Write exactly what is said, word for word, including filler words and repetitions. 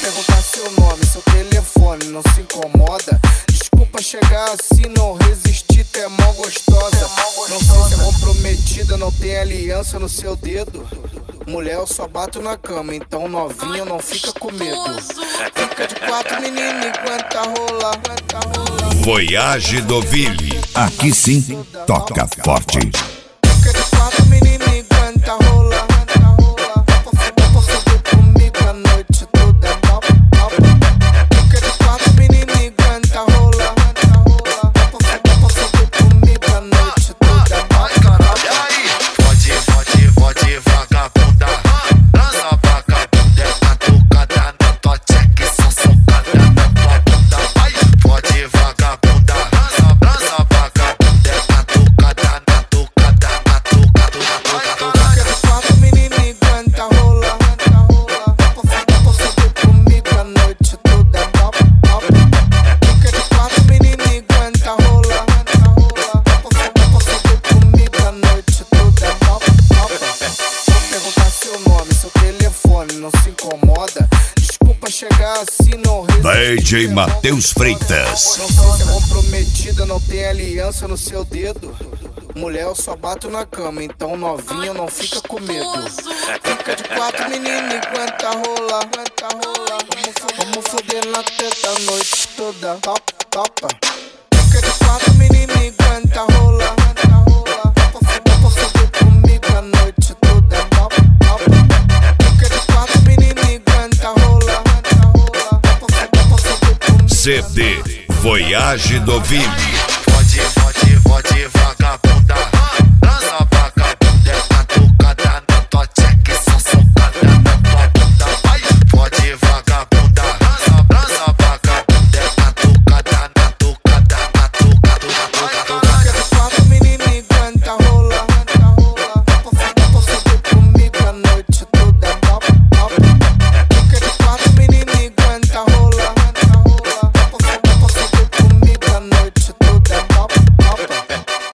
perguntar seu nome, seu telefone, não se incomoda. Desculpa chegar assim, não resisti, tu é mó gostosa. Não sei se é comprometida, não tem aliança no seu dedo. Mulher, eu só bato na cama, então novinha não fica com medo. Fica de quatro, menina, enquanto rola, enquanto rola. Voyage Deauville. Aqui sim, toca forte. Fica de quatro, menina, enquanto rola, enquanto rola. Por favor, comigo a noite toda. Fica de quatro, menina, enquanto rola, enquanto rola. Por favor, comigo a noite toda. Pode, pode, pode, vagabunda. Dança vagabunda, é catucada na tua tcheca e só socada na tua bunda. Pode, vagabunda. Dança, dança vagabunda, é catucada na tucada, na tucada, na tucada. Fica de quatro, menina, enquanto rola, enquanto rola. Por favor, comigo a noite toda. Fica de quatro, menina, enquanto rola, enquanto rola. Por favor, comigo a noite toda. Vou perguntar seu nome, seu telefone, não se incomoda. Desculpa chegar assim, não resisti. D J Matheus Freitas. Não sei se é comprometida, não tem aliança no seu dedo. Mulher, eu só bato na cama, então novinha não fica com medo. Fica de quatro, menina, enquanto rola, enquanto rola. Vamos, fo- vamos foder na teta a noite toda. Top, topa. Fica de quatro, menina, enquanto rola, enquanto rola. Por favor, por favor, comigo a noite toda. Top, topa. Fica de quatro, menina, enquanto rola, enquanto rola. Por favor, por favor, comigo. C D Voyage Deauville.